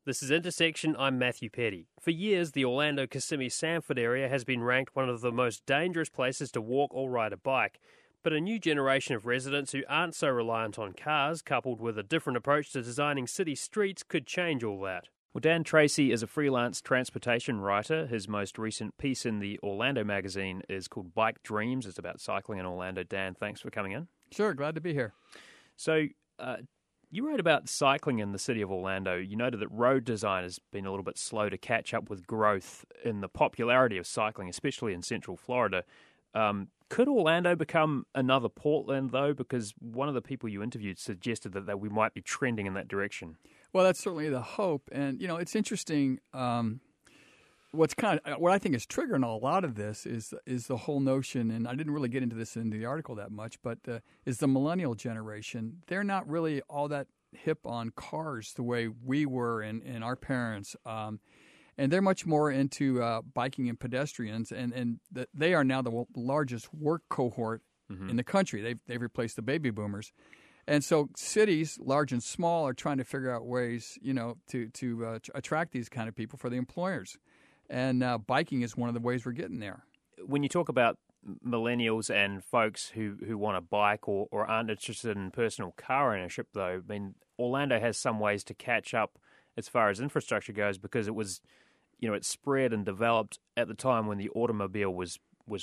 This is Intersection. I'm Matthew Petty. For years, the Orlando-Kissimmee-Sanford area has been ranked one of the most dangerous places to walk or ride a bike. But a new generation of residents who aren't so reliant on cars, coupled with a different approach to designing city streets, could change all that. Well, Dan Tracy is a freelance transportation writer. His most recent piece in the Orlando magazine is called Bike Dreams. It's about cycling in Orlando. Dan, thanks for coming in. Sure, glad to be here. So, you wrote about cycling in the city of Orlando. You noted that road design has been a little bit slow to catch up with growth in the popularity of cycling, especially in Central Florida. Could Orlando become another Portland, though? Because one of the people you interviewed suggested that we might be trending in that direction. Well, that's certainly the hope. And, you know, it's interesting. What I think is triggering a lot of this is the whole notion, and I didn't really get into this in the article that much, but is the millennial generation. They're not really all that hip on cars the way we were and our parents. And they're much more into biking and pedestrians, and they are now the largest work cohort in the country. They've replaced the baby boomers. And so cities, large and small, are trying to figure out ways, you know, to attract these kind of people for the employers. And biking is one of the ways we're getting there. When you talk about millennials and folks who want to bike or aren't interested in personal car ownership, though, I mean, Orlando has some ways to catch up as far as infrastructure goes because it was, you know, it spread and developed at the time when the automobile was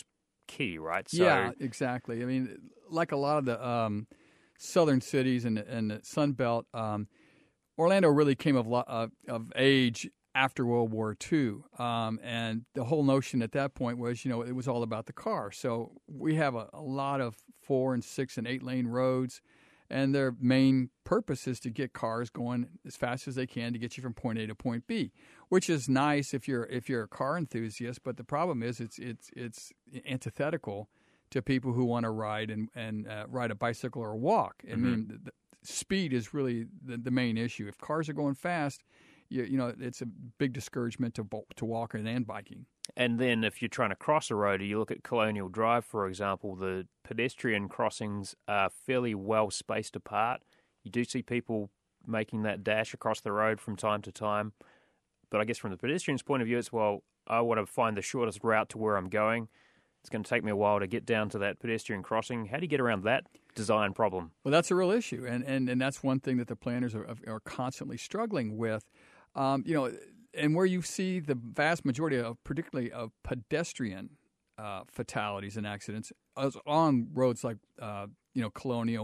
key, right? So, yeah, exactly. I mean, like a lot of the southern cities and the Sun Belt, Orlando really came of age after World War II. And the whole notion at that point was, you know, it was all about the car. So we have a lot of 4 and 6 and 8 lane roads, and their main purpose is to get cars going as fast as they can to get you from point A to point B, which is nice if you're a car enthusiast. But the problem is it's antithetical to people who want to ride and ride a bicycle or walk. I mean, the speed is really the main issue. If cars are going fast, you know, it's a big discouragement to walking and biking. And then if you're trying to cross a road, you look at Colonial Drive, for example, the pedestrian crossings are fairly well spaced apart. You do see people making that dash across the road from time to time. But I guess from the pedestrian's point of view, it's, well, I want to find the shortest route to where I'm going. It's going to take me a while to get down to that pedestrian crossing. How do you get around that design problem? Well, that's a real issue, and that's one thing that the planners are constantly struggling with. You know, and where you see the vast majority of, particularly of pedestrian fatalities and accidents, on roads like you know, Colonial,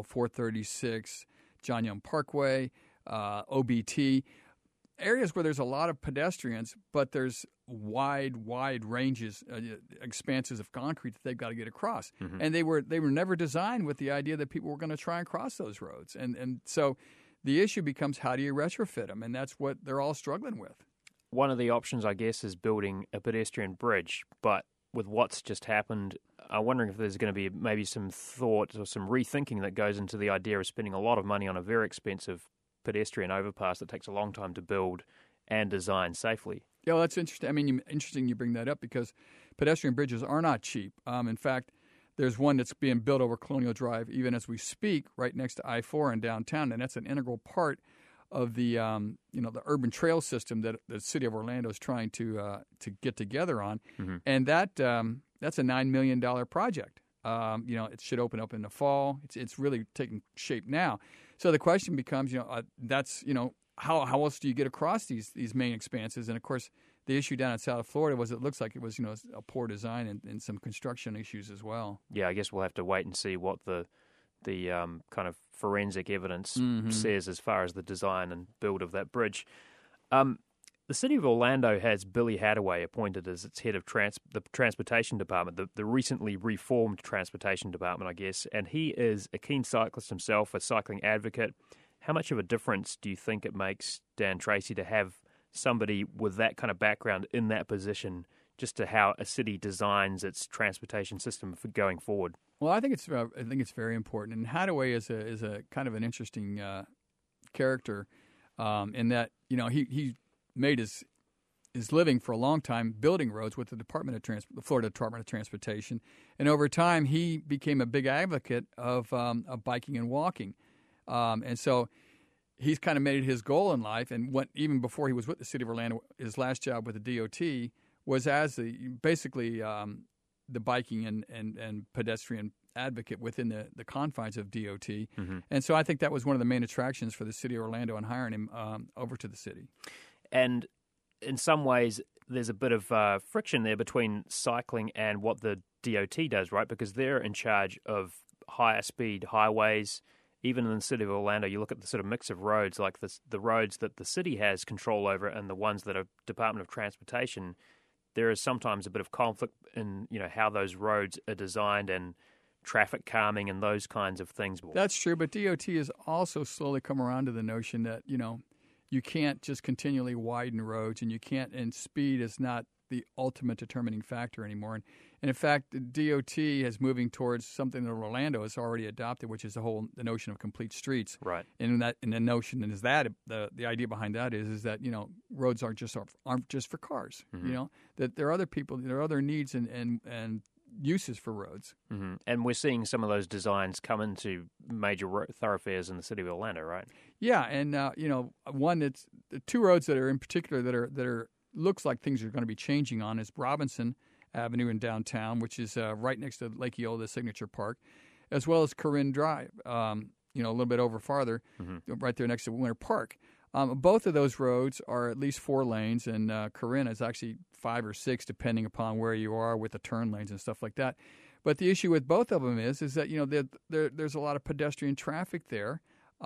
436, John Young Parkway, OBT, areas where there's a lot of pedestrians, but there's wide ranges, expanses of concrete that they've got to get across. And they were never designed with the idea that people were going to try and cross those roads. And so the issue becomes, how do you retrofit them? And that's what they're all struggling with. One of the options, I guess, is building a pedestrian bridge. But with what's just happened, I'm wondering if there's going to be maybe some thought or some rethinking that goes into the idea of spending a lot of money on a very expensive pedestrian overpass that takes a long time to build and design safely. Yeah, well, that's interesting. I mean, interesting you bring that up because pedestrian bridges are not cheap. In fact, there's one that's being built over Colonial Drive even as we speak, right next to I-4 in downtown, and that's an integral part of the you know, the urban trail system that the city of Orlando is trying to get together on, and that's a $9 million project. You know, it should open up in the fall. It's really taking shape now. So the question becomes, you know, that's, you know, how else do you get across these main expanses? And of course, the issue down in South Florida was it looks like it was, you know, a poor design and some construction issues as well. Yeah, I guess we'll have to wait and see what the kind of forensic evidence says as far as the design and build of that bridge. The city of Orlando has Billy Hadaway appointed as its head of the transportation department, the recently reformed transportation department, I guess, and he is a keen cyclist himself, a cycling advocate. How much of a difference do you think it makes, Dan Tracy, to have somebody with that kind of background in that position, just to how a city designs its transportation system for going forward? Well, I think it's very important. And Hadaway is a kind of an interesting character in that, you know, he made his living for a long time building roads with the Florida Department of Transportation, and over time he became a big advocate of biking and walking, and so he's kind of made it his goal in life, and even before he was with the city of Orlando, his last job with the DOT was as basically the biking and pedestrian advocate within the confines of DOT. Mm-hmm. And so I think that was one of the main attractions for the city of Orlando in hiring him over to the city. And in some ways, there's a bit of friction there between cycling and what the DOT does, right? Because they're in charge of higher speed highways. Even in the city of Orlando, you look at the sort of mix of roads, like the roads that the city has control over and the ones that are Department of Transportation. There is sometimes a bit of conflict in how those roads are designed and traffic calming and those kinds of things. That's true, but DOT has also slowly come around to the notion that you can't just continually widen roads, and speed is not the ultimate determining factor anymore. And in fact, the DOT is moving towards something that Orlando has already adopted, which is the notion of complete streets. Right. And the notion is that the idea behind that is that roads aren't just for cars. Mm-hmm. That there are other people, there are other needs and uses for roads. Mm-hmm. And we're seeing some of those designs come into major thoroughfares in the city of Orlando, right? Yeah, and one that's the two roads that are in particular that are looks like things are going to be changing on is Robinson Avenue in downtown, which is right next to Lake Eola Signature Park, as well as Corinne Drive, a little bit over farther, mm-hmm. right there next to Winter Park. Both of those roads are at least 4 lanes, and Corinne is actually 5 or 6, depending upon where you are with the turn lanes and stuff like that. But the issue with both of them is that there's a lot of pedestrian traffic there,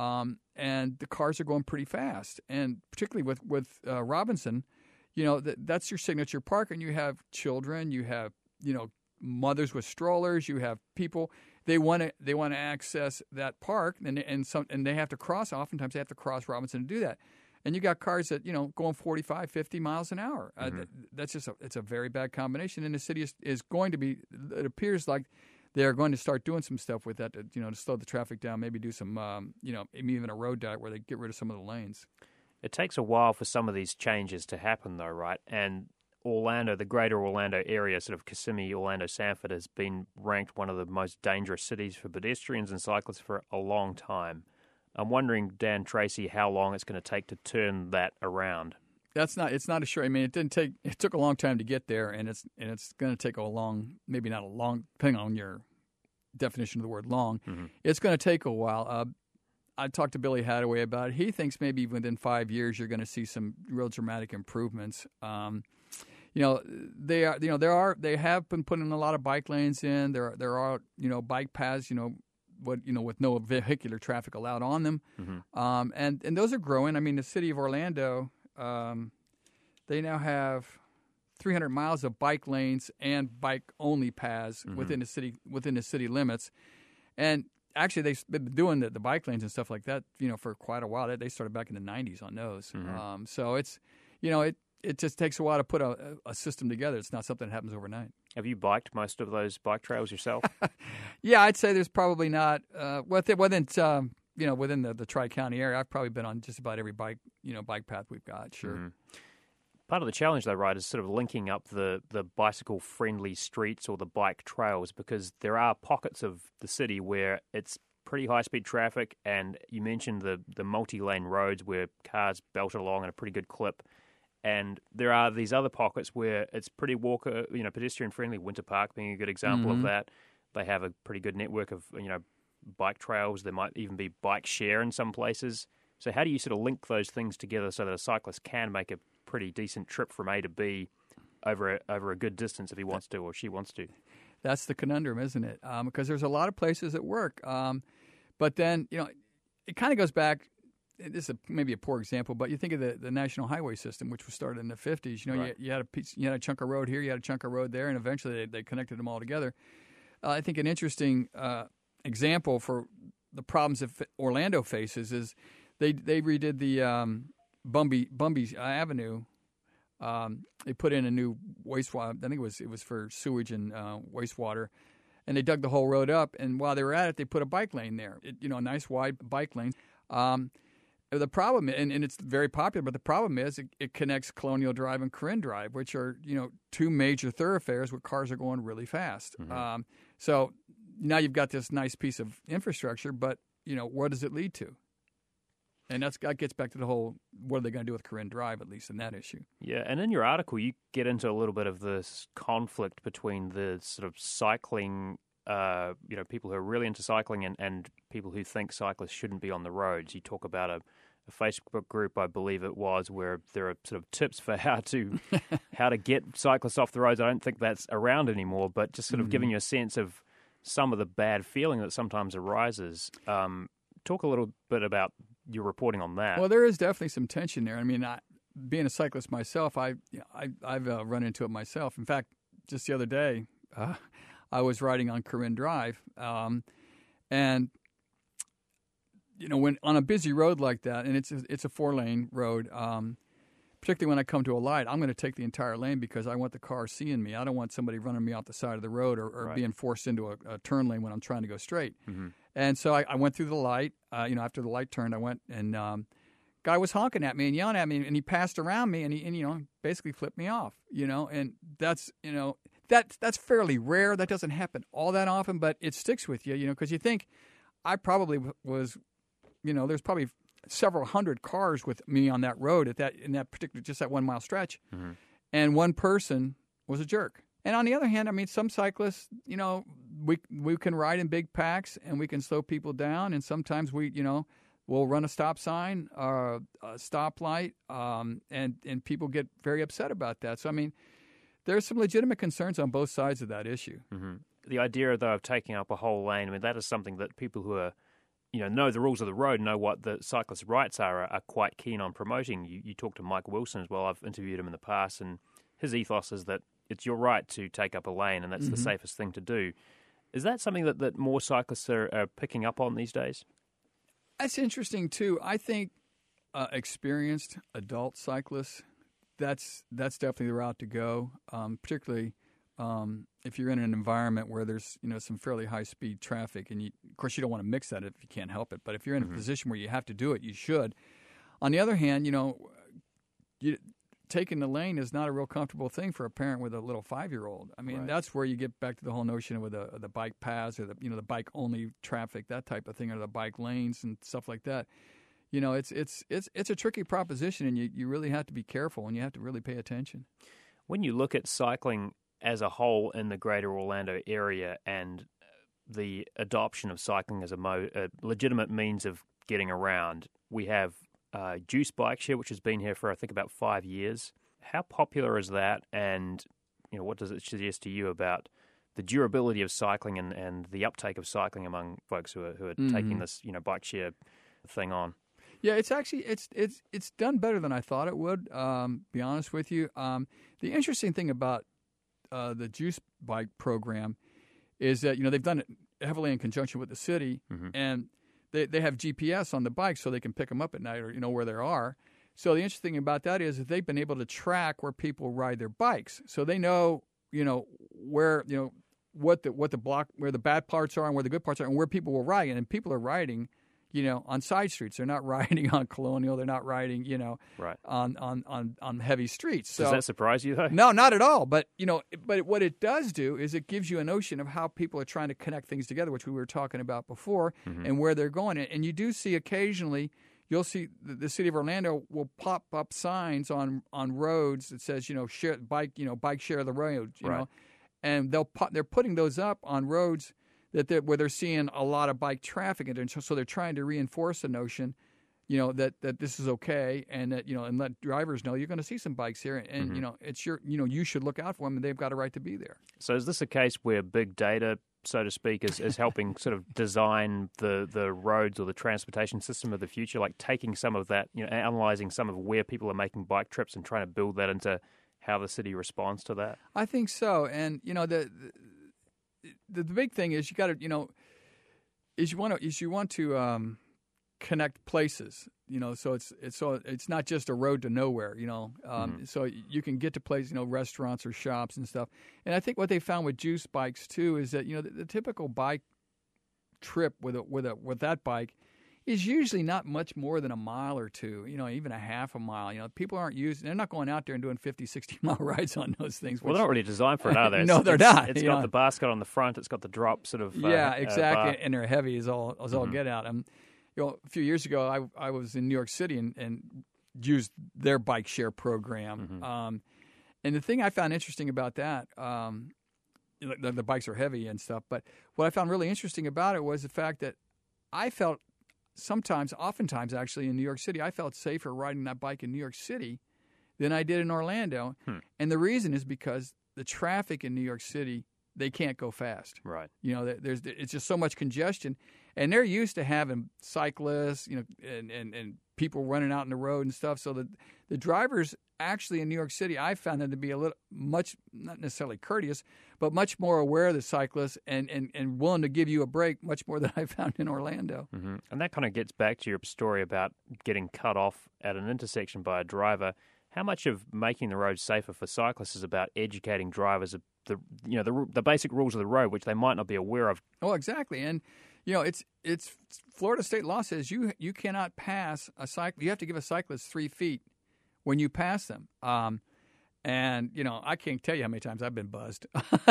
and the cars are going pretty fast. And particularly with Robinson, that's your signature park, and you have children, you have mothers with strollers, you have people. They want to access that park, and they have to cross. Oftentimes, they have to cross Robinson to do that. And you got cars that going 45, 50 miles an hour. Mm-hmm. That's just it's a very bad combination. And the city is going to be. It appears like they're going to start doing some stuff with that to slow the traffic down. Maybe do some maybe even a road diet where they get rid of some of the lanes. It takes a while for some of these changes to happen, though, right? And Orlando, the greater Orlando area, sort of Kissimmee, Orlando, Sanford, has been ranked one of the most dangerous cities for pedestrians and cyclists for a long time. I'm wondering, Dan Tracy, how long it's going to take to turn that around. It's not a sure. I mean, it took a long time to get there, and it's going to take maybe not a long, depending on your definition of the word long. Mm-hmm. It's going to take a while. I talked to Billy Hadaway about it. He thinks maybe within 5 years you're going to see some real dramatic improvements. They have been putting a lot of bike lanes in. There are bike paths with no vehicular traffic allowed on them, mm-hmm. And those are growing. I mean, the city of Orlando, they now have 300 miles of bike lanes and bike only paths mm-hmm. within the city limits, and actually they've been doing the bike lanes and stuff like that for quite a while. They started back in the 90s on those. Mm-hmm. So it's it just takes a while to put a system together. It's not something that happens overnight. Have you biked most of those bike trails yourself? Yeah, I'd say there's probably not within the Tri-County area. I've probably been on just about every bike path we've got. Sure. Mm-hmm. Part of the challenge, though, right, is sort of linking up the bicycle-friendly streets or the bike trails, because there are pockets of the city where it's pretty high-speed traffic, and you mentioned the multi-lane roads where cars belt along at a pretty good clip. And there are these other pockets where it's pretty pedestrian-friendly. Winter Park being a good example mm-hmm. of that. They have a pretty good network of, bike trails. There might even be bike share in some places. So how do you sort of link those things together so that a cyclist can make a pretty decent trip from A to B over a good distance if he wants to or she wants to? That's the conundrum, isn't it? Because there's a lot of places that work. But then, it kind of goes back. This is maybe a poor example, but you think of the national highway system, which was started in the 50s. Right. you had a chunk of road here, you had a chunk of road there, and eventually they connected them all together. I think an interesting example for the problems that Orlando faces is they redid the Bumby Avenue. They put in a new wastewater. I think it was for sewage and wastewater. And they dug the whole road up, and while they were at it, they put a bike lane there. A nice wide bike lane. The problem, and it's very popular, but the problem is it connects Colonial Drive and Corinne Drive, which are two major thoroughfares where cars are going really fast. Mm-hmm. So now you've got this nice piece of infrastructure, but what does it lead to? And that gets back to the whole, what are they going to do with Corinne Drive, at least in that issue. Yeah, and in your article, you get into a little bit of this conflict between the sort of cycling, people who are really into cycling and people who think cyclists shouldn't be on the roads. You talk about a Facebook group, I believe it was, where there are sort of tips for how to get cyclists off the roads. I don't think that's around anymore, but just sort of giving you a sense of some of the bad feeling that sometimes arises. Talk a little bit about your reporting on that. Well, there is definitely some tension there. I mean, being a cyclist myself, I've run into it myself. In fact, just the other day, I was riding on Corinne Drive, and when on a busy road like that, and it's a 4-lane road, particularly when I come to a light, I'm going to take the entire lane because I want the car seeing me. I don't want somebody running me off the side of the road or right. being forced into a turn lane when I'm trying to go straight. Mm-hmm. And so I went through the light. After the light turned, I went and guy was honking at me and yelling at me, and he passed around me and he basically flipped me off. And that's that's fairly rare. That doesn't happen all that often, but it sticks with you, because you think I probably was, there's probably several hundred cars with me on that road in that particular, just that 1 mile stretch. Mm-hmm. And one person was a jerk. And on the other hand, I mean, some cyclists, we can ride in big packs and we can slow people down. And sometimes we'll run a stop sign, a stoplight, and people get very upset about that. So, I mean, there's some legitimate concerns on both sides of that issue. Mm-hmm. The idea, though, of taking up a whole lane, I mean, that is something that people who are know the rules of the road, know what the cyclist rights are quite keen on promoting. You talk to Mike Wilson as well. I've interviewed him in the past, and his ethos is that it's your right to take up a lane, and that's the safest thing to do. Is that something that more cyclists are picking up on these days? That's interesting, too. I think experienced adult cyclists, that's definitely the route to go, particularly if you're in an environment where there's some fairly high-speed traffic, and of course you don't want to mix that if you can't help it. But if you're in a position where you have to do it, you should. On the other hand, taking the lane is not a real comfortable thing for a parent with a little 5-year-old. I mean, right. That's where you get back to the whole notion with the bike paths or the bike only traffic, that type of thing, or the bike lanes and stuff like that. It's a tricky proposition, and you really have to be careful, and you have to really pay attention. When you look at cycling as a whole in the greater Orlando area and the adoption of cycling as a legitimate means of getting around, we have Juice Bike Share, which has been here for, I think, about 5 years. How popular is that, and what does it suggest to you about the durability of cycling and the uptake of cycling among folks who are taking this bike share thing on? Yeah, it's actually it's done better than I thought it would. Be honest with you, the interesting thing about the Juice Bike program is that they've done it heavily in conjunction with the city, and they have GPS on the bike so they can pick them up at night or where they are. So the interesting thing about that is that they've been able to track where people ride their bikes, so they know where what the block, where the bad parts are and where the good parts are, and where people will ride. And people are riding on side streets. They're not riding on Colonial. They're not riding, right. on heavy streets. So, does that surprise you, though? No, not at all. But, but what it does do is it gives you a notion of how people are trying to connect things together, which we were talking about before, and where they're going. And you do see occasionally, you'll see the city of Orlando will pop up signs on roads that says, share bike share the road, right. And they're putting those up on roads where they're seeing a lot of bike traffic, and so they're trying to reinforce the notion, that this is okay, and that and let drivers know you're going to see some bikes here, and it's you should look out for them, and they've got a right to be there. So is this a case where big data, so to speak, is helping sort of design the roads or the transportation system of the future, like taking some of that, analyzing some of where people are making bike trips and trying to build that into how the city responds to that? I think so, and the big thing is you got to you want to connect places, so it's not just a road to nowhere, so you can get to places, restaurants or shops and stuff. And I think what they found with Juice Bikes too is that the typical bike trip with that bike is usually not much more than a mile or two, even a half a mile. People aren't they're not going out there and doing 50, 60-mile rides on those things. Well, they're not really designed for it, are they? No, they're not. It's got the basket on the front. It's got the drop sort of exactly. bar. And they're heavy as all get out. a few years ago, I was in New York City and used their bike share program. And the thing I found interesting about that, the bikes are heavy and stuff, but what I found really interesting about it was the fact that I felt oftentimes actually in New York City, I felt safer riding that bike in New York City than I did in Orlando. And the reason is because the traffic in New York City, they can't go fast. Right. It's just so much congestion, and they're used to having cyclists, and people running out in the road and stuff. So the drivers actually in New York City, I found them to be much not necessarily courteous, but much more aware of the cyclists and willing to give you a break much more than I found in Orlando. And that kind of gets back to your story about getting cut off at an intersection by a driver. How much of making the road safer for cyclists is about educating drivers of the basic rules of the road, which they might not be aware of? Oh, exactly. And it's Florida state law says you cannot pass a cycle. You have to give a cyclist 3 feet when you pass them. And I can't tell you how many times I've been buzzed.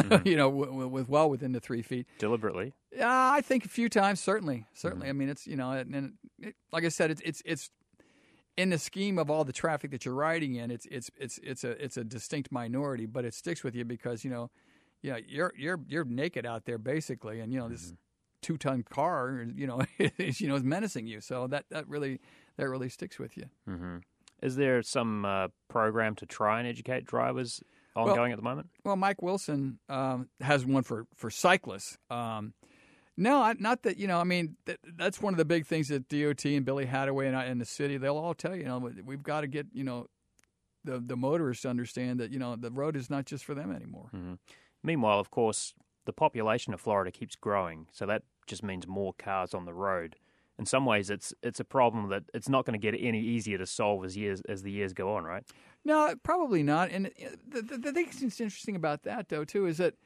Within the 3 feet. Deliberately? I think a few times, certainly. I mean, it's like I said, it's in the scheme of all the traffic that you're riding in, it's a distinct minority, but it sticks with you because you're naked out there basically, and this 2-ton car is menacing you. So that really sticks with you. Is there some program to try and educate drivers ongoing at the moment? Well, Mike Wilson has one for cyclists. No, not that, I mean, that's one of the big things that DOT and Billy Hadaway and the city, they'll all tell you, we've got to get, the motorists to understand that, the road is not just for them anymore. Meanwhile, of course, the population of Florida keeps growing, so that just means more cars on the road. In some ways, it's a problem that it's not going to get any easier to solve as the years go on, right? No, probably not. And the thing that's interesting about that, though, too, is that,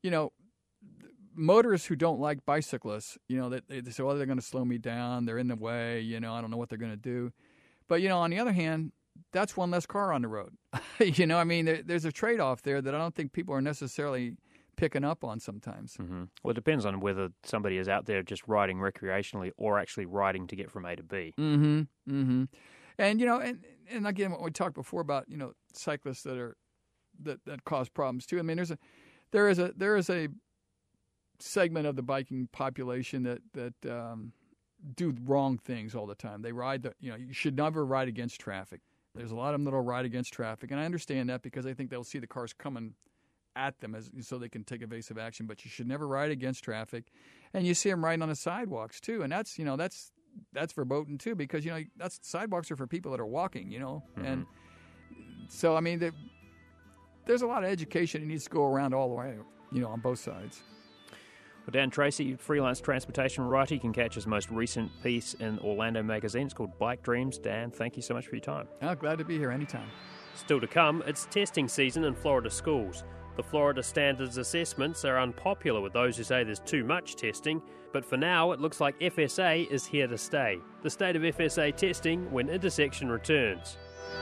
motorists who don't like bicyclists, they say, well, they're going to slow me down. They're in the way. I don't know what they're going to do. But, on the other hand, that's one less car on the road. I mean, there's a trade-off there that I don't think people are necessarily picking up on sometimes. Well, it depends on whether somebody is out there just riding recreationally or actually riding to get from A to B. And, and again, what we talked before about, cyclists that cause problems too. I mean, there is a segment of the biking population that do wrong things all the time. They ride you should never ride against traffic. There's a lot of them that'll ride against traffic, and I understand that because I think they'll see the cars coming at them so they can take evasive action. But you should never ride against traffic, and you see them riding on the sidewalks too, and that's verboten too because sidewalks are for people that are walking, and so I mean there's a lot of education that needs to go around all the way, on both sides. Well, Dan Tracy, freelance transportation writer. You can catch his most recent piece in Orlando Magazine. It's called Bike Dreams. Dan, thank you so much for your time. Oh, glad to be here anytime. Still to come, it's testing season in Florida schools. The Florida Standards Assessments are unpopular with those who say there's too much testing, but for now it looks like FSA is here to stay. The state of FSA testing when Intersection returns.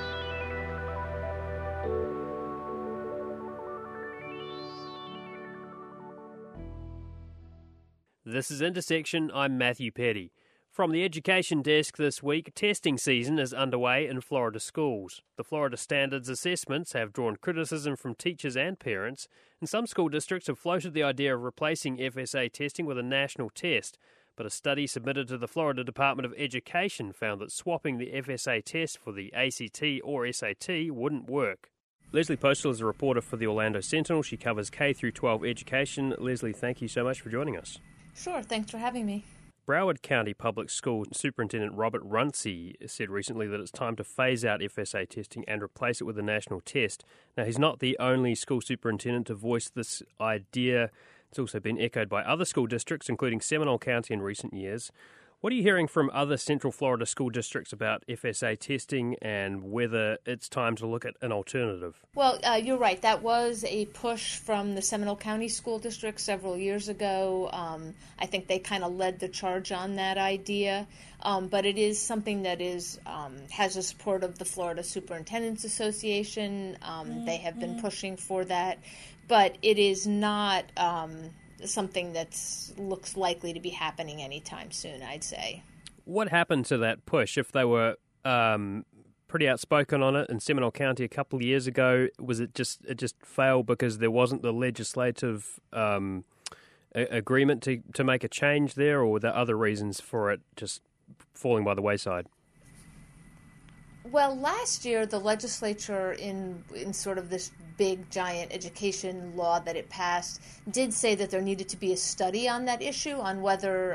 This is Intersection. I'm Matthew Petty. From the Education Desk this week, testing season is underway in Florida schools. The Florida Standards Assessments have drawn criticism from teachers and parents, and some school districts have floated the idea of replacing FSA testing with a national test. But a study submitted to the Florida Department of Education found that swapping the FSA test for the ACT or SAT wouldn't work. Leslie Postal is a reporter for the Orlando Sentinel. She covers K-12 education. Leslie, thank you so much for joining us. Sure, thanks for having me. Broward County Public School Superintendent Robert Runcie said recently that it's time to phase out FSA testing and replace it with a national test. Now, he's not the only school superintendent to voice this idea. It's also been echoed by other school districts, including Seminole County in recent years. What are you hearing from other Central Florida school districts about FSA testing and whether it's time to look at an alternative? Well, you're right. That was a push from the Seminole County School District several years ago. I think they kind of led the charge on that idea. But it is something that has the support of the Florida Superintendents Association. They have been pushing for that. But it is not something that looks likely to be happening anytime soon, I'd say. What happened to that push? If they were pretty outspoken on it in Seminole County a couple of years ago, was it just failed because there wasn't the legislative agreement to make a change there, or were there other reasons for it just falling by the wayside? Well, last year the legislature, in sort of this big giant education law that it passed, did say that there needed to be a study on that issue, on whether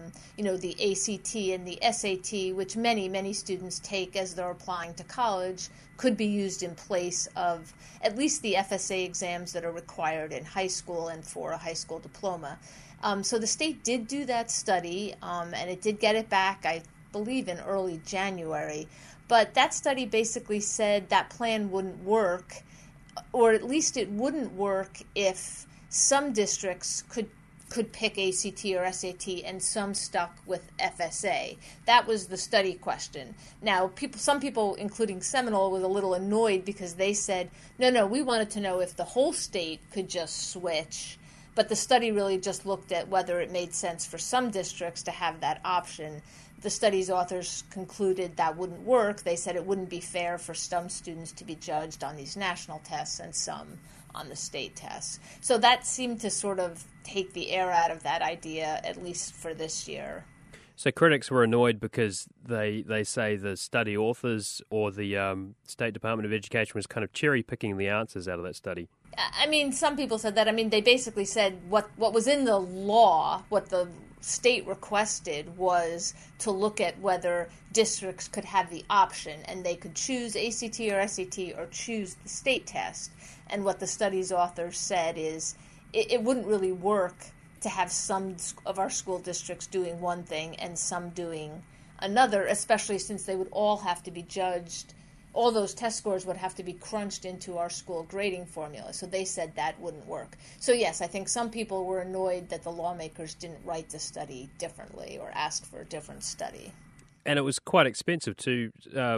the ACT and the SAT, which many students take as they're applying to college, could be used in place of at least the FSA exams that are required in high school and for a high school diploma. So the state did do that study, and it did get it back, I believe, in early January. But that study basically said that plan wouldn't work, or at least it wouldn't work if some districts could pick ACT or SAT and some stuck with FSA. That was the study question. Now, some people, including Seminole, was a little annoyed because they said, no, we wanted to know if the whole state could just switch. But the study really just looked at whether it made sense for some districts to have that option. The study's authors concluded that wouldn't work. They said it wouldn't be fair for some students to be judged on these national tests and some on the state tests. So that seemed to sort of take the air out of that idea, at least for this year. So critics were annoyed because they say the study authors or the State Department of Education was kind of cherry-picking the answers out of that study. I mean, some people said that. I mean, they basically said what was in the law, what the state requested was to look at whether districts could have the option, and they could choose ACT or SAT or choose the state test. And what the study's authors said is it wouldn't really work to have some of our school districts doing one thing and some doing another, especially since they would all have to be judged. All those test scores would have to be crunched into our school grading formula. So they said that wouldn't work. So yes, I think some people were annoyed that the lawmakers didn't write the study differently or ask for a different study. And it was quite expensive too,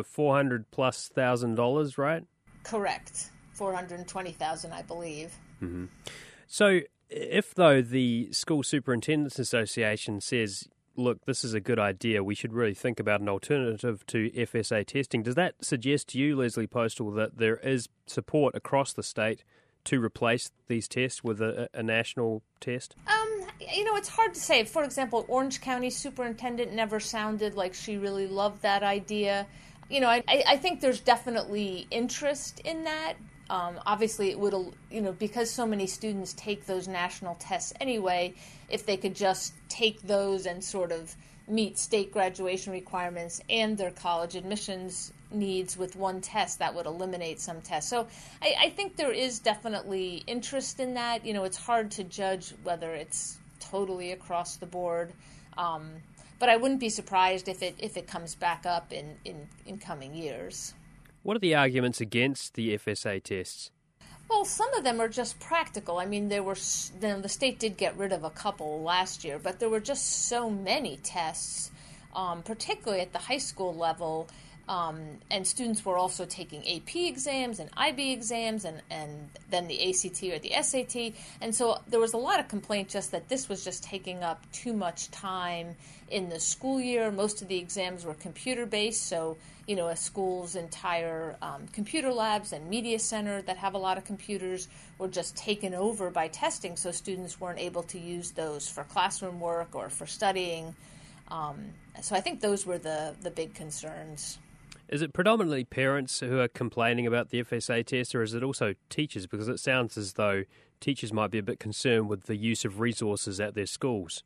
$400,000+, right? Correct. $420,000, I believe. Mm-hmm. So if, though, the School Superintendents Association says, look, this is a good idea, we should really think about an alternative to FSA testing, does that suggest to you, Leslie Postal, that there is support across the state to replace these tests with a national test? It's hard to say. For example, Orange County superintendent never sounded like she really loved that idea. I think there's definitely interest in that. Obviously, it would, because so many students take those national tests anyway, if they could just take those and sort of meet state graduation requirements and their college admissions needs with one test, that would eliminate some tests. So I think there is definitely interest in that. It's hard to judge whether it's totally across the board. But I wouldn't be surprised if it comes back up in coming years. What are the arguments against the FSA tests? Well, some of them are just practical. I mean, the state did get rid of a couple last year, but there were just so many tests, particularly at the high school level, and students were also taking AP exams and IB exams and then the ACT or the SAT. And so there was a lot of complaint just that this was just taking up too much time in the school year. Most of the exams were computer-based, so a school's entire computer labs and media center that have a lot of computers were just taken over by testing, so students weren't able to use those for classroom work or for studying. So I think those were the big concerns. Is it predominantly parents who are complaining about the FSA test, or is it also teachers? Because it sounds as though teachers might be a bit concerned with the use of resources at their schools.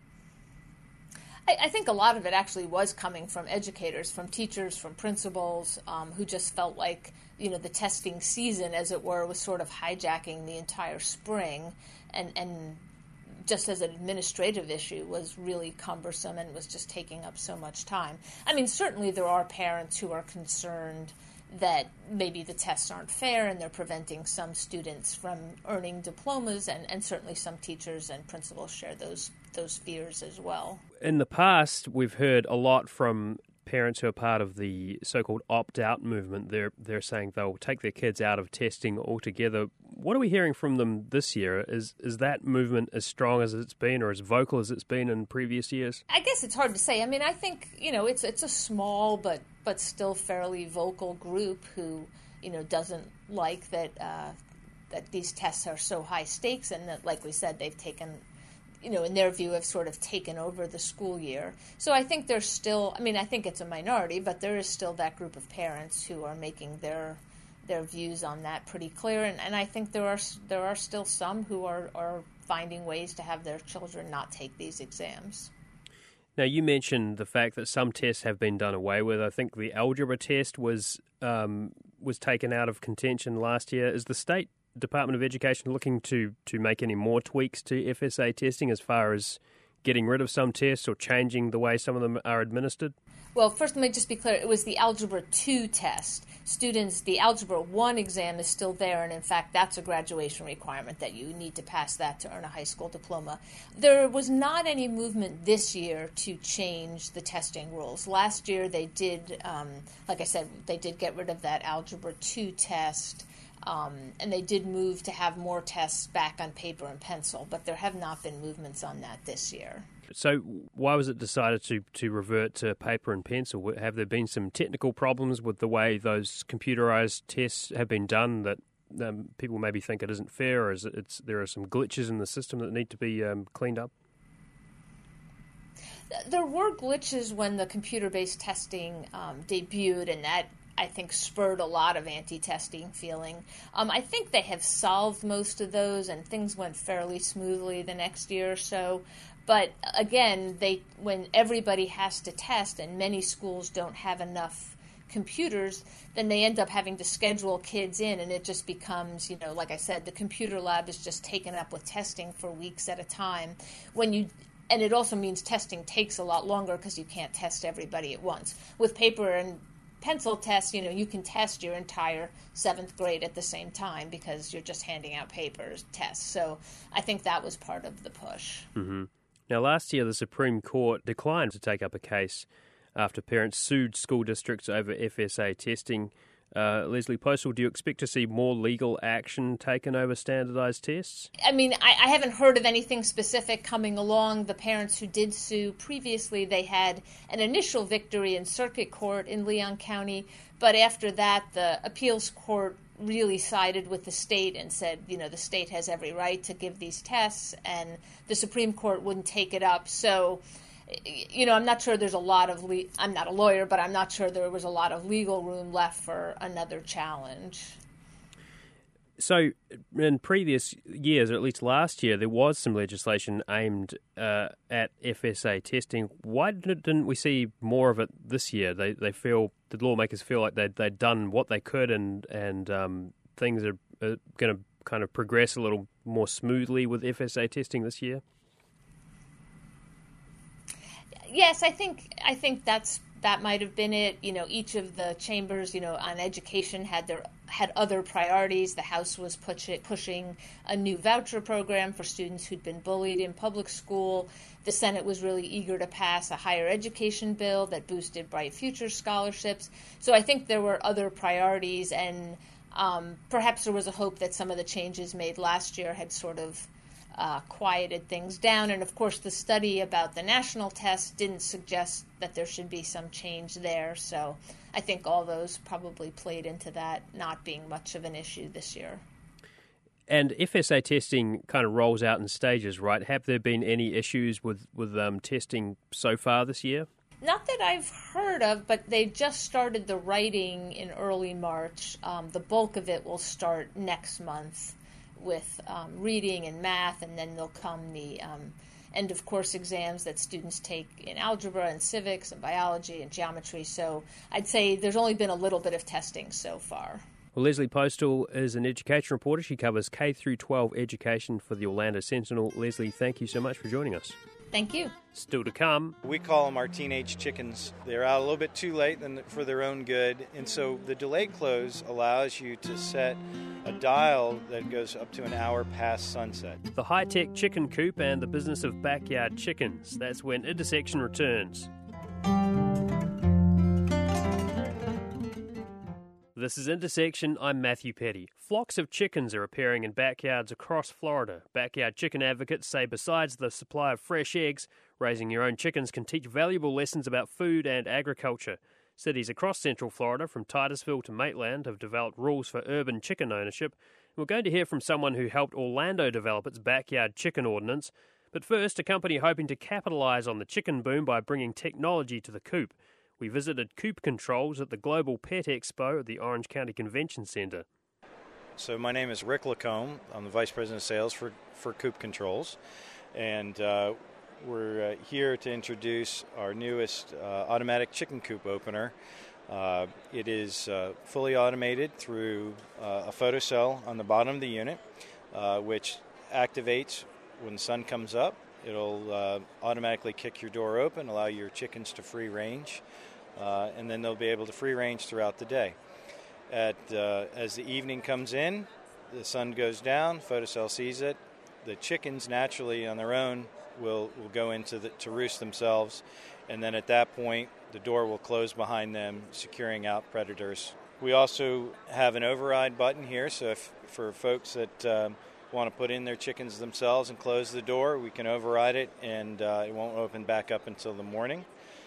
I think a lot of it actually was coming from educators, from teachers, from principals, who just felt like, the testing season, as it were, was sort of hijacking the entire spring, and just as an administrative issue was really cumbersome and was just taking up so much time. I mean, certainly there are parents who are concerned that maybe the tests aren't fair and they're preventing some students from earning diplomas, and certainly some teachers and principals share those fears as well. In the past, we've heard a lot from parents who are part of the so-called opt-out movement, they're saying they'll take their kids out of testing altogether. What are we hearing from them this year? Is that movement as strong as it's been or as vocal as it's been in previous years? I guess it's hard to say. I mean, I think, it's a small but still fairly vocal group who, doesn't like that these tests are so high stakes and that, like we said, they've taken, in their view, have sort of taken over the school year. So I think there's still, I think it's a minority, but there is still that group of parents who are making their views on that pretty clear. And I think there are still some who are finding ways to have their children not take these exams. Now, you mentioned the fact that some tests have been done away with. I think the algebra test was taken out of contention last year. Is the State Department of Education looking to make any more tweaks to FSA testing as far as getting rid of some tests or changing the way some of them are administered? Well, first, let me just be clear. It was the Algebra 2 test. Students, the Algebra 1 exam is still there, and in fact, that's a graduation requirement that you need to pass that to earn a high school diploma. There was not any movement this year to change the testing rules. Last year, they did, like I said, they did get rid of that Algebra 2 test, and they did move to have more tests back on paper and pencil, but there have not been movements on that this year. So why was it decided to revert to paper and pencil? Have there been some technical problems with the way those computerized tests have been done that people maybe think it isn't fair, or there are some glitches in the system that need to be cleaned up? There were glitches when the computer-based testing debuted, and that, I think, spurred a lot of anti-testing feeling. I think they have solved most of those, and things went fairly smoothly the next year or so. But again, when everybody has to test and many schools don't have enough computers, then they end up having to schedule kids in, and it just becomes, like I said, the computer lab is just taken up with testing for weeks at a time. And it also means testing takes a lot longer because you can't test everybody at once. With paper and pencil tests, you can test your entire 7th grade at the same time because you're just handing out papers tests. So I think that was part of the push. Mm-hmm. Now, last year, the Supreme Court declined to take up a case after parents sued school districts over FSA testing. Leslie Postal, do you expect to see more legal action taken over standardized tests? I haven't heard of anything specific coming along. The parents who did sue previously, they had an initial victory in circuit court in Leon County, but after that, the appeals court really sided with the state and said, the state has every right to give these tests, and the Supreme Court wouldn't take it up. So, I'm not sure there's a lot of I'm not a lawyer, but I'm not sure there was a lot of legal room left for another challenge. So in previous years, or at least last year, there was some legislation aimed at FSA testing. Why didn't we see more of it this year? They feel, the lawmakers feel like they'd done what they could, and things are going to kind of progress a little more smoothly with FSA testing this year. Yes, I think that might have been it. Each of the chambers, on education had other priorities. The House was pushing a new voucher program for students who'd been bullied in public school. The Senate was really eager to pass a higher education bill that boosted Bright Future scholarships. So I think there were other priorities, and perhaps there was a hope that some of the changes made last year had sort of quieted things down. And of course, the study about the national test didn't suggest that there should be some change there. So I think all those probably played into that not being much of an issue this year. And FSA testing kind of rolls out in stages, right? Have there been any issues with testing so far this year? Not that I've heard of, but they just started the writing in early March. The bulk of it will start next month with reading and math, and then there'll come the end-of-course exams that students take in algebra and civics and biology and geometry. So I'd say there's only been a little bit of testing so far. Well, Leslie Postal is an education reporter. She covers K-12 education for the Orlando Sentinel. Leslie, thank you so much for joining us. Thank you. Still to come. We call them our teenage chickens. They're out a little bit too late for their own good, and so the delayed close allows you to set a dial that goes up to an hour past sunset. The high-tech chicken coop and the business of backyard chickens. That's when Intersection returns. This is Intersection. I'm Matthew Petty. Flocks of chickens are appearing in backyards across Florida. Backyard chicken advocates say besides the supply of fresh eggs, raising your own chickens can teach valuable lessons about food and agriculture. Cities across Central Florida, from Titusville to Maitland, have developed rules for urban chicken ownership. We're going to hear from someone who helped Orlando develop its backyard chicken ordinance. But first, a company hoping to capitalise on the chicken boom by bringing technology to the coop. We visited coop controls at the Global Pet Expo at the Orange County Convention Center. So my name is Rick Lacombe. I'm the Vice President of Sales for Coop Controls. And we're here to introduce our newest automatic chicken coop opener. It is fully automated through a photocell on the bottom of the unit, which activates when the sun comes up. It'll automatically kick your door open, allow your chickens to free range, and then they'll be able to free range throughout the day. As the evening comes in, the sun goes down, photocell sees it. The chickens naturally on their own will go into to roost themselves, and then at that point the door will close behind them, securing out predators. We also have an override button here, so if for folks that want to put in their chickens themselves and close the door, we can override it, and it won't open back up until the morning.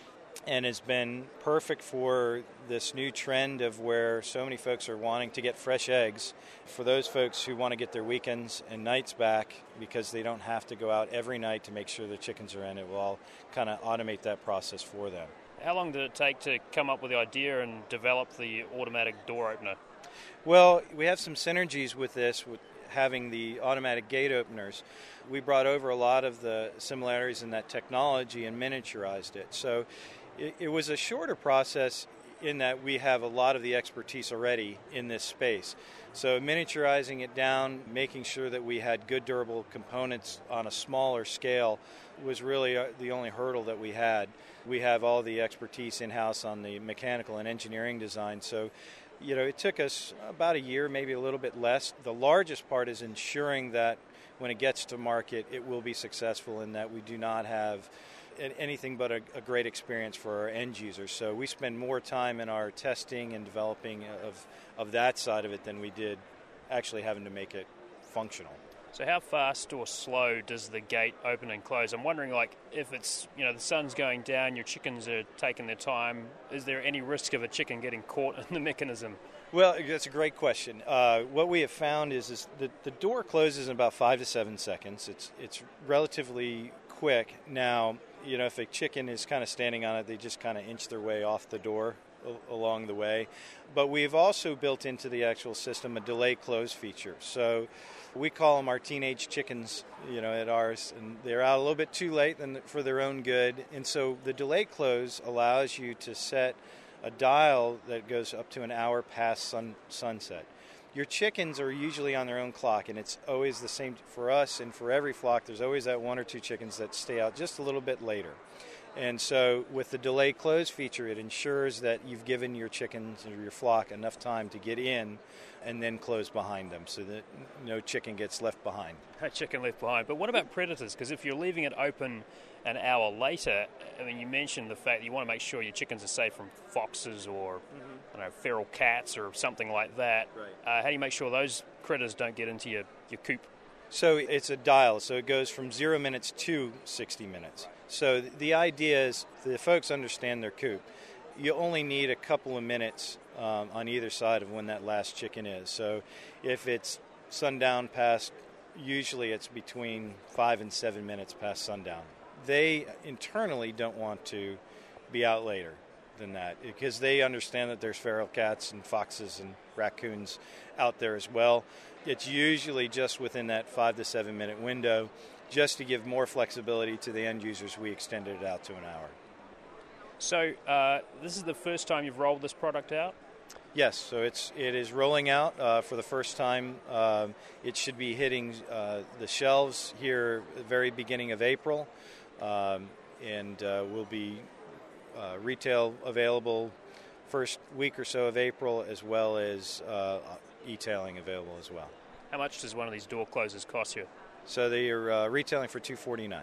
And it's been perfect for this new trend of where so many folks are wanting to get fresh eggs. For those folks who want to get their weekends and nights back because they don't have to go out every night to make sure the chickens are in, it will all kind of automate that process for them. How long did it take to come up with the idea and develop the automatic door opener? Well, we have some synergies with this, with having the automatic gate openers. We brought over a lot of the similarities in that technology and miniaturized it. So it was a shorter process in that we have a lot of the expertise already in this space. So miniaturizing it down, making sure that we had good durable components on a smaller scale was really the only hurdle that we had. We have all the expertise in-house on the mechanical and engineering design. So it took us about a year, maybe a little bit less. The largest part is ensuring that when it gets to market, it will be successful and that we do not have anything but a great experience for our end users. So we spend more time in our testing and developing of that side of it than we did actually having to make it functional. So how fast or slow does the gate open and close? I'm wondering, if it's, the sun's going down, your chickens are taking their time, is there any risk of a chicken getting caught in the mechanism? Well, that's a great question. What we have found is the door closes in about 5 to 7 seconds. It's relatively quick. Now, if a chicken is kind of standing on it, they just kind of inch their way off the door along the way. But we've also built into the actual system a delay close feature. So we call them our teenage chickens, at ours, and they're out a little bit too late for their own good. And so the delay close allows you to set a dial that goes up to an hour past sunset. Your chickens are usually on their own clock, and it's always the same for us and for every flock. There's always that one or two chickens that stay out just a little bit later. And so with the delay close feature, it ensures that you've given your chickens or your flock enough time to get in and then close behind them so that no chicken gets left behind. No chicken left behind. But what about predators? Because if you're leaving it open an hour later, you mentioned the fact that you want to make sure your chickens are safe from foxes or feral cats or something like that. Right. How do you make sure those critters don't get into your coop? So it's a dial, so it goes from 0 minutes to 60 minutes. So the idea is the folks understand their coop. You only need a couple of minutes on either side of when that last chicken is. So if it's sundown past, usually it's between 5 and 7 minutes past sundown. They internally don't want to be out later than that because they understand that there's feral cats and foxes and raccoons out there as well. It's usually just within that 5 to 7 minute window. Just to give more flexibility to the end users, we extended it out to an hour. So this is the first time you've rolled this product out? Yes, so it is rolling out for the first time. It should be hitting the shelves here at the very beginning of April, and will be retail available first week or so of April, as well as e-tailing available as well. How much does one of these door closers cost you? So they are retailing for $249.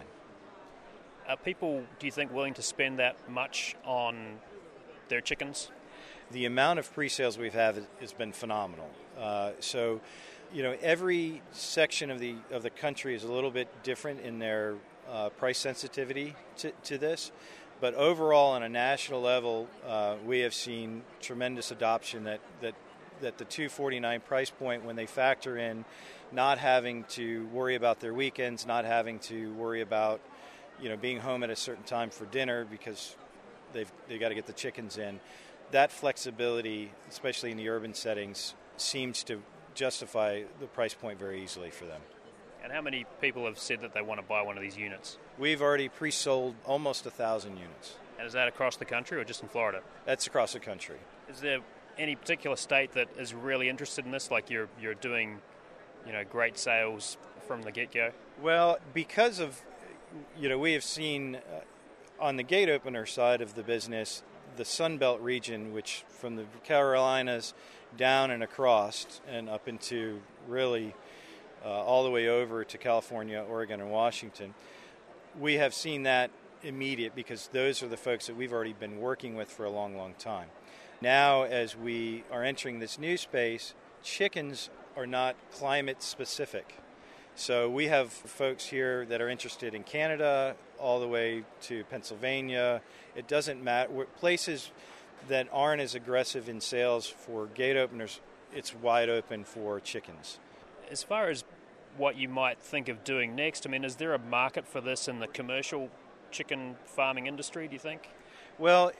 Are people, do you think, willing to spend that much on their chickens? the amount of pre-sales we've had has been phenomenal. So, every section of the country is a little bit different in their price sensitivity to this. But overall, on a national level, we have seen tremendous adoption that the $249 price point, when they factor in not having to worry about their weekends, not having to worry about being home at a certain time for dinner because they've got to get the chickens in. That flexibility, especially in the urban settings, seems to justify the price point very easily for them. And how many people have said that they want to buy one of these units? We've already pre-sold almost 1,000 units. And is that across the country or just in Florida? That's across the country. Is there any particular state that is really interested in this? Like you're doing, great sales from the get-go? Well, because of, we have seen on the gate opener side of the business, the Sun Belt region, which from the Carolinas down and across and up into really all the way over to California, Oregon, and Washington, we have seen that immediate because those are the folks that we've already been working with for a long, long time. Now, as we are entering this new space, chickens are not climate specific. So we have folks here that are interested in Canada all the way to Pennsylvania. It doesn't matter. Places that aren't as aggressive in sales for gate openers, it's wide open for chickens. As far as what you might think of doing next, is there a market for this in the commercial chicken farming industry, do you think? Well,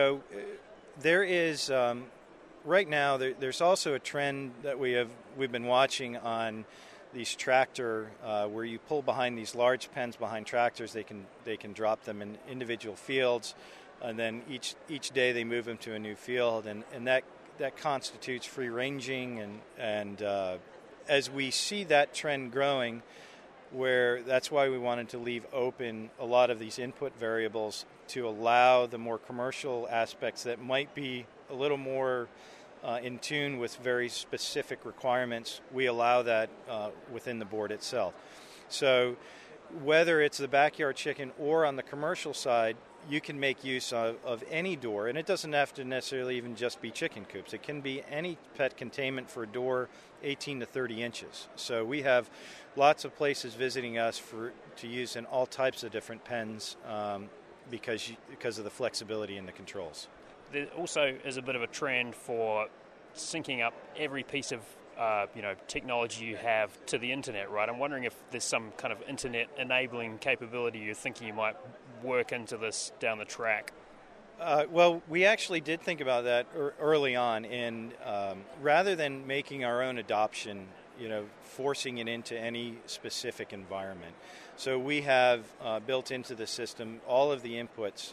there is, right now, there's also a trend that we've been watching on these tractor, where you pull behind these large pens behind tractors. They can drop them in individual fields, and then each day they move them to a new field, and that constitutes free ranging, and as we see that trend growing, where that's why we wanted to leave open a lot of these input variables to allow the more commercial aspects that might be a little more in tune with very specific requirements. We allow that within the board itself. So whether it's the backyard chicken or on the commercial side, you can make use of any door, and it doesn't have to necessarily even just be chicken coops. It can be any pet containment for a door 18 to 30 inches. So we have lots of places visiting us to use in all types of different pens because of the flexibility in the controls. There also is a bit of a trend for syncing up every piece of technology you have to the internet, right? I'm wondering if there's some kind of internet enabling capability you're thinking you might work into this down the track. Well, we actually did think about that early on, and rather than making our own adoption, forcing it into any specific environment. So we have built into the system all of the inputs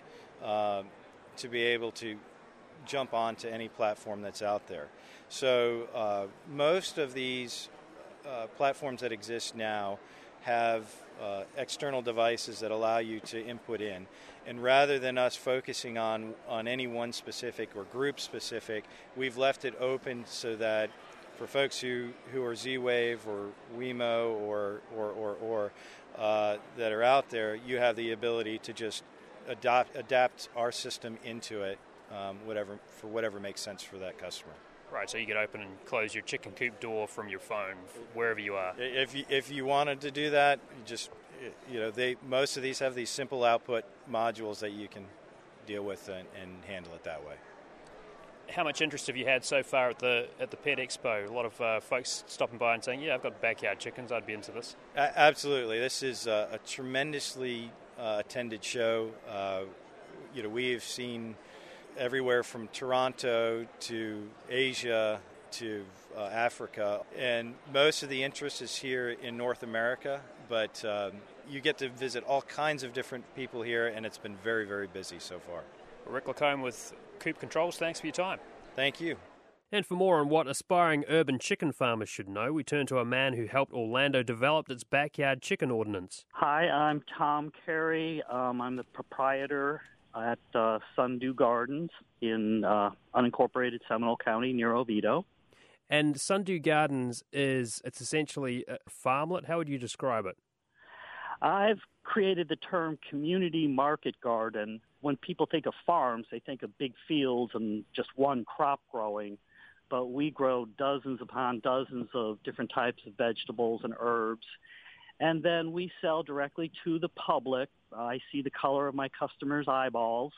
to be able to jump onto any platform that's out there. So most of these platforms that exist now have external devices that allow you to input in. And rather than us focusing on any one specific or group specific, we've left it open so that for folks who are Z-Wave or Wemo or that are out there, you have the ability to just adapt our system into it, whatever makes sense for that customer. Right, so you could open and close your chicken coop door from your phone wherever you are. If you wanted to do that, most of these have these simple output modules that you can deal with and handle it that way. How much interest have you had so far at the Pet Expo? A lot of folks stopping by and saying, "Yeah, I've got backyard chickens. I'd be into this." Absolutely, this is a tremendously attended show. We've seen everywhere from Toronto to Asia to Africa, and most of the interest is here in North America, but you get to visit all kinds of different people here, and it's been very, very busy so far. Rick Lacombe with Coop Controls, thanks for your time. Thank you. And for more on what aspiring urban chicken farmers should know, we turn to a man who helped Orlando develop its backyard chicken ordinance. Hi, I'm Tom Carey. I'm the proprietor at Sundew Gardens in unincorporated Seminole County near Oviedo. And Sundew Gardens it's essentially a farmlet. How would you describe it? I've created the term community market garden. When people think of farms, they think of big fields and just one crop growing. But we grow dozens upon dozens of different types of vegetables and herbs. And then we sell directly to the public. I see the color of my customers' eyeballs.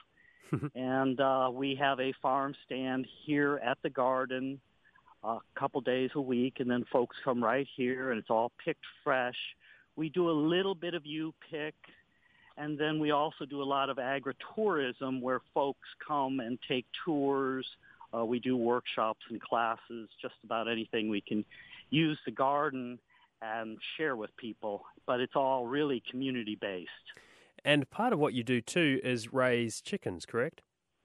And we have a farm stand here at the garden a couple days a week, and then folks come right here, and it's all picked fresh. We do a little bit of U-pick, and then we also do a lot of agritourism where folks come and take tours. We do workshops and classes, just about anything we can use the garden and share with people, but it's all really community-based. And part of what you do, too, is raise chickens, correct?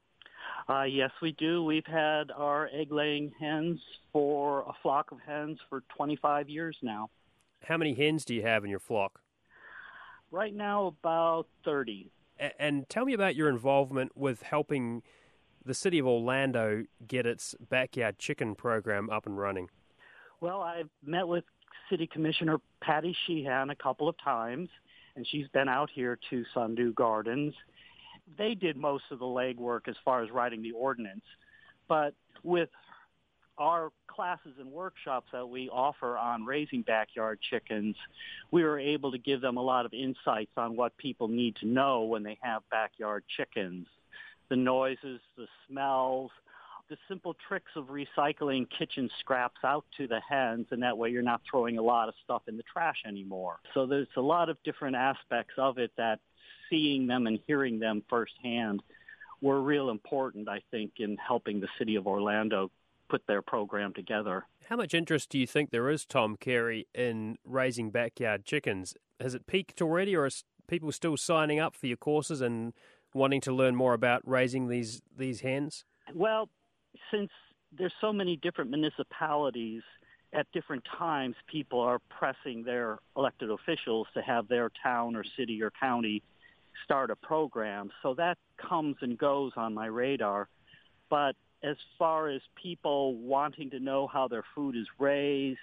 Yes, we do. We've had our egg-laying hens for a flock of hens for 25 years now. How many hens do you have in your flock? Right now, about 30. And tell me about your involvement with helping the city of Orlando get its backyard chicken program up and running. Well, I've met with City Commissioner Patty Sheehan a couple of times, and she's been out here to Sundew Gardens. They did most of the legwork as far as writing the ordinance, but with our classes and workshops that we offer on raising backyard chickens, we were able to give them a lot of insights on what people need to know when they have backyard chickens. The noises, the smells, the simple tricks of recycling kitchen scraps out to the hens, and that way you're not throwing a lot of stuff in the trash anymore. So there's a lot of different aspects of it that seeing them and hearing them firsthand were real important, I think, in helping the city of Orlando put their program together. How much interest do you think there is, Tom Carey, in raising backyard chickens? Has it peaked already, or are people still signing up for your courses and wanting to learn more about raising these hens? Well, since there's so many different municipalities, at different times people are pressing their elected officials to have their town or city or county start a program. So that comes and goes on my radar. But as far as people wanting to know how their food is raised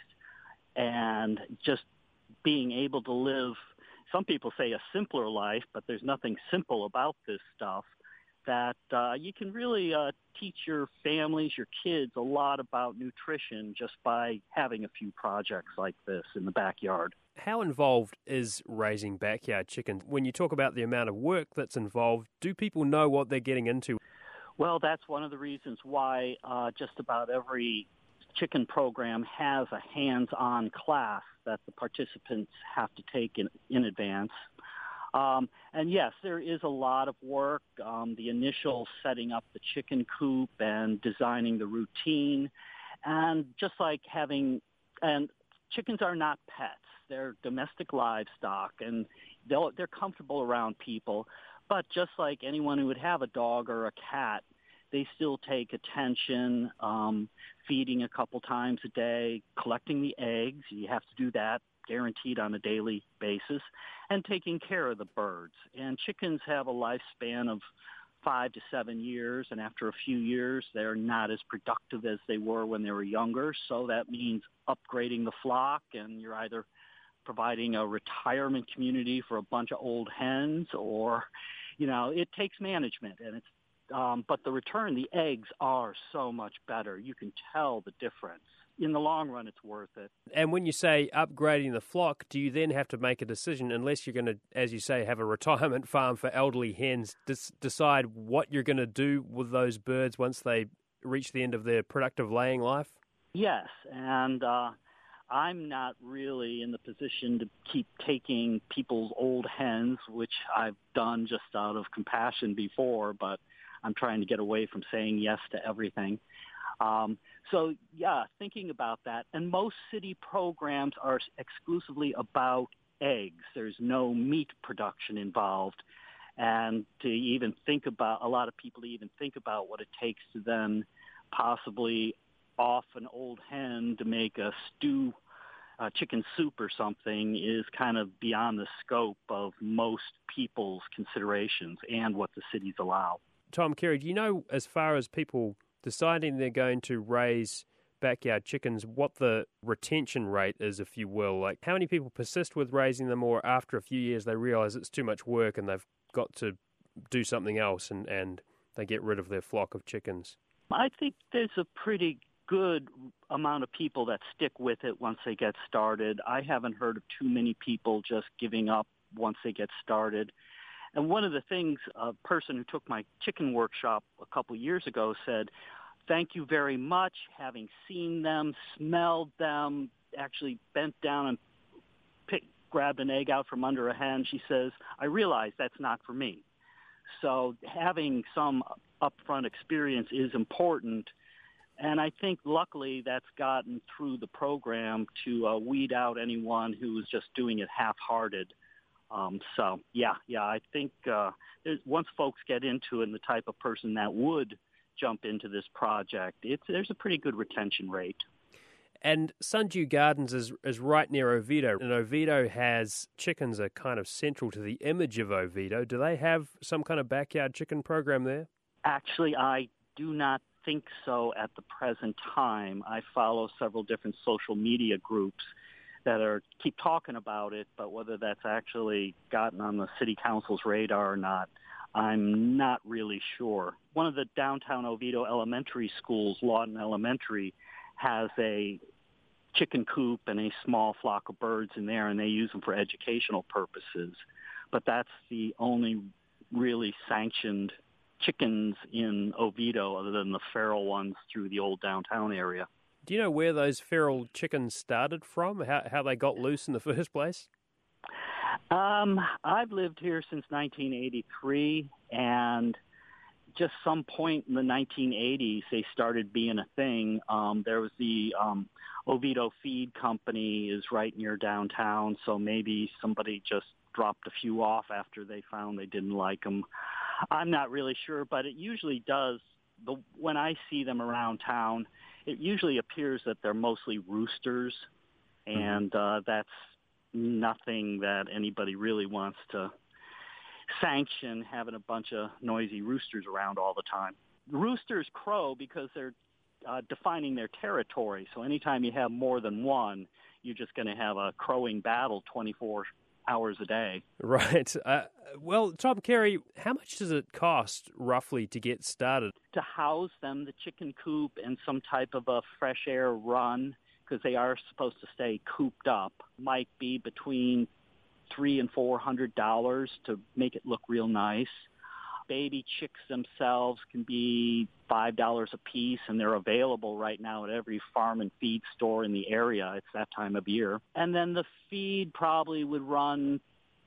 and just being able to live, some people say a simpler life, but there's nothing simple about this stuff, that you can really teach your families, your kids, a lot about nutrition just by having a few projects like this in the backyard. How involved is raising backyard chickens? When you talk about the amount of work that's involved, do people know what they're getting into? Well, that's one of the reasons why just about every chicken program has a hands-on class that the participants have to take in advance. And yes, there is a lot of work, the initial setting up the chicken coop and designing the routine. And just like and chickens are not pets. They're domestic livestock, and they're comfortable around people. But just like anyone who would have a dog or a cat, they still take attention, feeding a couple times a day, collecting the eggs. You have to do that guaranteed on a daily basis, and taking care of the birds. And chickens have a lifespan of 5 to 7 years, and after a few years, they're not as productive as they were when they were younger. So that means upgrading the flock, and you're either providing a retirement community for a bunch of old hens, or, it takes management, and it's but the return, the eggs are so much better. You can tell the difference. In the long run, it's worth it. And when you say upgrading the flock, do you then have to make a decision, unless you're going to, as you say, have a retirement farm for elderly hens, decide what you're going to do with those birds once they reach the end of their productive laying life? Yes, and I'm not really in the position to keep taking people's old hens, which I've done just out of compassion before, but I'm trying to get away from saying yes to everything. So, thinking about that. And most city programs are exclusively about eggs. There's no meat production involved. And to even think about, a lot of people even think about what it takes to then possibly off an old hen to make a stew, chicken soup or something, is kind of beyond the scope of most people's considerations and what the cities allow. Tom Carey, do you know, as far as people deciding they're going to raise backyard chickens, what the retention rate is, if you will. Like, how many people persist with raising them, or after a few years they realise it's too much work and they've got to do something else and they get rid of their flock of chickens? I think there's a pretty good amount of people that stick with it once they get started. I haven't heard of too many people just giving up once they get started. And one of the things, a person who took my chicken workshop a couple years ago said, "Thank you very much. Having seen them, smelled them, actually bent down and grabbed an egg out from under a hen," she says, "I realize that's not for me." So having some upfront experience is important. And I think luckily that's gotten through the program to weed out anyone who was just doing it half-hearted. I think once folks get into it and the type of person that would jump into this project, there's a pretty good retention rate. And Sundew Gardens is right near Oviedo, and Oviedo has chickens are kind of central to the image of Oviedo. Do they have some kind of backyard chicken program there? Actually, I do not think so at the present time. I follow several different social media groups that keep talking about it, but whether that's actually gotten on the city council's radar or not, I'm not really sure. One of the downtown Oviedo elementary schools, Lawton Elementary, has a chicken coop and a small flock of birds in there, and they use them for educational purposes. But that's the only really sanctioned chickens in Oviedo other than the feral ones through the old downtown area. Do you know where those feral chickens started from, how they got loose in the first place? I've lived here since 1983, and just some point in the 1980s, they started being a thing. There was the Oviedo Feed Company is right near downtown, so maybe somebody just dropped a few off after they found they didn't like them. I'm not really sure, but it usually does. When I see them around town, it usually appears that they're mostly roosters, and that's nothing that anybody really wants to sanction, having a bunch of noisy roosters around all the time. Roosters crow because they're defining their territory, so anytime you have more than one, you're just going to have a crowing battle 24 hours a day. Right. Well, Tom Carey, how much does it cost roughly to get started? To house them, the chicken coop, and some type of a fresh air run, because they are supposed to stay cooped up, might be between $300 and $400 to make it look real nice. Baby chicks themselves can be $5 a piece, and they're available right now at every farm and feed store in the area. It's that time of year. And then the feed probably would run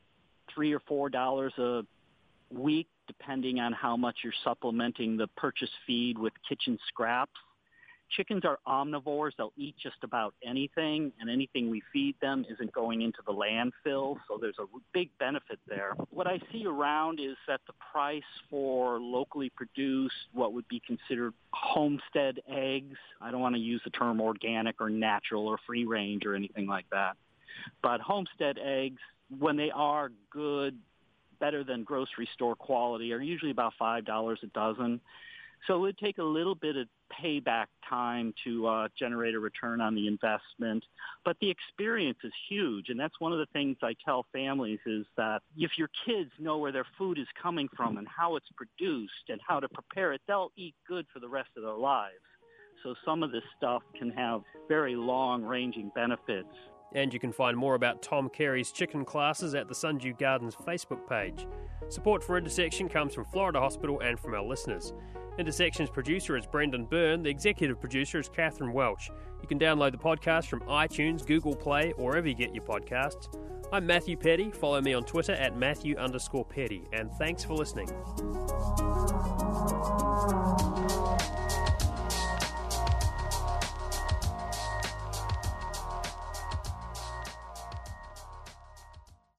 $3 or $4 a week, depending on how much you're supplementing the purchase feed with kitchen scraps. Chickens are omnivores. They'll eat just about anything, and anything we feed them isn't going into the landfill, so there's a big benefit there. What I see around is that the price for locally produced, what would be considered homestead eggs, I don't want to use the term organic or natural or free range or anything like that, but homestead eggs, when they are good, better than grocery store quality, are usually about $5 a dozen. So it would take a little bit of payback time to generate a return on the investment. But the experience is huge, and that's one of the things I tell families is that if your kids know where their food is coming from and how it's produced and how to prepare it, they'll eat good for the rest of their lives. So some of this stuff can have very long-ranging benefits. And you can find more about Tom Carey's chicken classes at the Sundew Gardens Facebook page. Support for Intersection comes from Florida Hospital and from our listeners. Intersection's producer is Brendan Byrne. The executive producer is Catherine Welch. You can download the podcast from iTunes, Google Play, or wherever you get your podcasts. I'm Matthew Petty. Follow me on Twitter at Matthew_Petty. And thanks for listening.